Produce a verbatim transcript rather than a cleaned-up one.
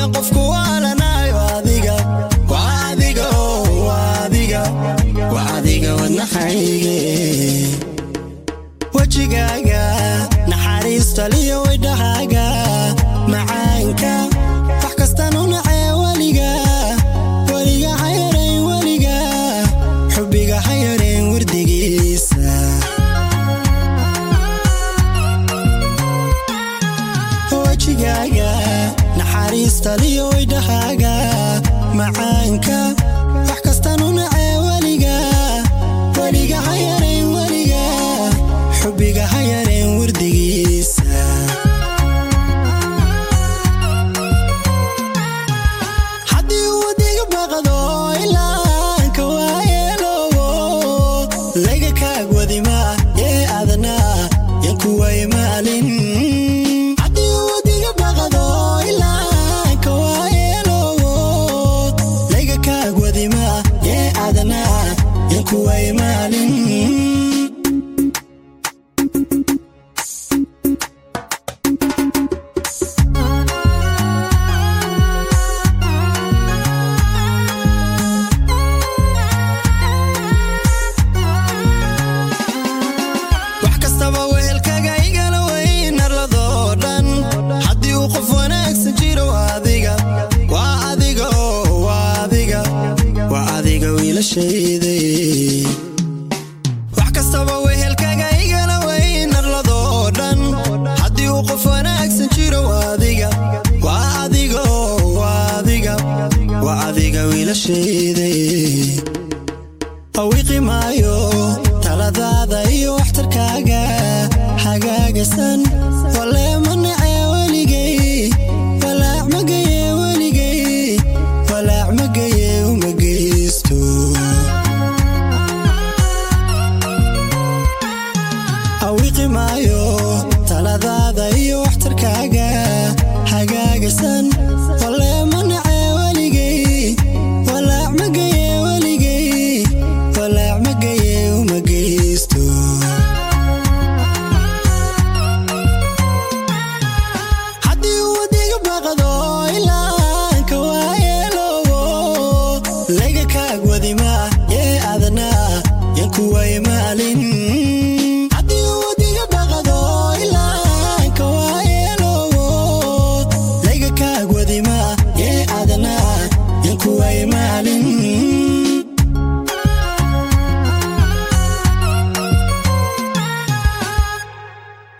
qofku walana adiga waadiga waadiga waadiga wadnaxayge wajigaaga naxariista liyo wadahaaga macaanka wax kastaan u nacay waliga waliga hayareen waliga xubbiga hayareen wardigiisa wajigaaga naxariista liyo wadahaaga macaanka wax kastaan u nacay waliga waliga hayareen waliga xubbiga hayareen wardigiisa haddii wadiga baqado ilaa ka waayeelowo laga kaag wadima ee adna yan kuway maalin haddii wadiga baqado ilaa ka waayeelowo laga kaag wadima ee adna yan kuway maalin wax kastaba wehelkaga igala weyn arladoo dhan haddii uu qof wanaagsan jiro adiga waa adiga waa adiga waa adiga wiilashayday awiqi maayo taladaada iyo waxtarkaaga hagaagasan walee manacee weligay walaac magaye weligay walaac magaye uma geysto awiqi maayo taladaada iyo waxtarkaaga hagaagasan walee manacee weligay walaac magaye weligay walaac magaye uma geysto haddii wadiga baqado ilaa ka waayeelowo laga kaag wadima ee adna yan kuway maalin